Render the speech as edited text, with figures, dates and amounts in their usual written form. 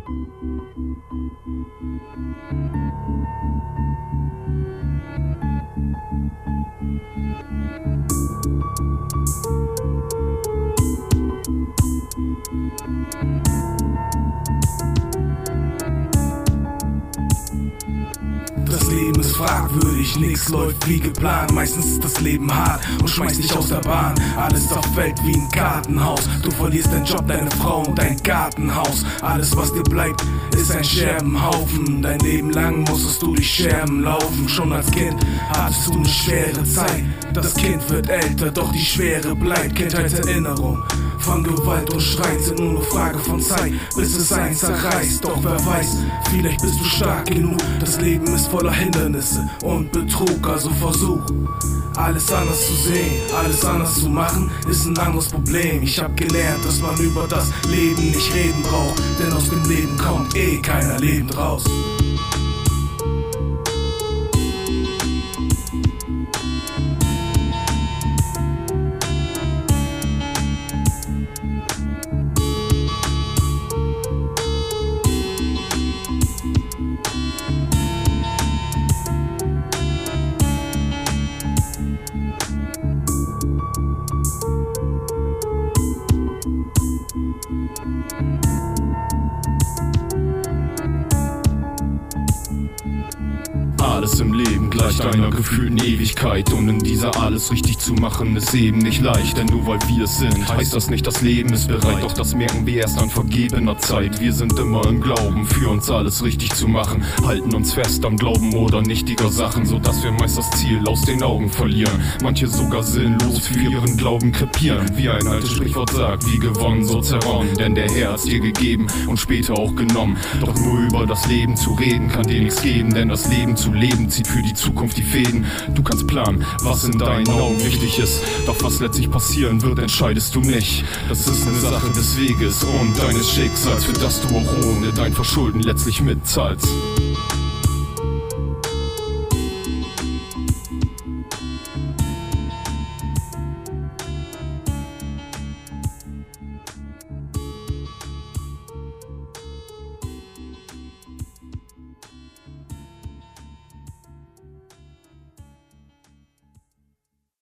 Das Leben ist fragwürdig, nix läuft wie geplant. Meistens ist das Leben hart und schmeißt dich aus der Bahn. Alles zerfällt wie ein Kartenhaus. Du verlierst deinen Job, deine Frau und dein Gartenhaus. Alles was dir bleibt, ist ein Scherbenhaufen. Dein Leben lang musstest du durch Scherben laufen. Schon als Kind hattest du eine schwere Zeit. Das Kind wird älter, doch die Schwere bleibt. Kindheitserinnerung von Gewalt und Streit sind nur eine Frage von Zeit, bis es einen zerreißt. Doch wer weiß, vielleicht bist du stark genug. Das Leben ist voller Hindernisse und Betrug, also versuch alles anders zu sehen, alles anders zu machen, ist ein anderes Problem. Ich hab gelernt, dass man über das Leben nicht reden braucht, denn aus dem Leben kommt eh keiner lebend raus. Alles im Leben gleicht einer gefühlten Ewigkeit, und in dieser alles richtig zu machen ist eben nicht leicht. Denn nur weil wir es sind, heißt das nicht, das Leben ist bereit. Doch das merken wir erst an vergebener Zeit. Wir sind immer im Glauben, für uns alles richtig zu machen, halten uns fest am Glauben oder nichtiger Sachen, sodass wir meist das Ziel aus den Augen verlieren. Manche sogar sinnlos für ihren Glauben krepieren. Wie ein altes Sprichwort sagt, wie gewonnen, so zerronnen. Denn der Herr hat's dir gegeben und später auch genommen. Doch nur über das Leben zu reden kann dir nichts geben, denn das Leben zu leben zieht für die Zukunft die Fäden. Du kannst planen, was in deinen Augen wichtig ist, doch was letztlich passieren wird, entscheidest du nicht. Das ist eine Sache des Weges und deines Schicksals, für das du auch ohne dein Verschulden letztlich mitzahlst.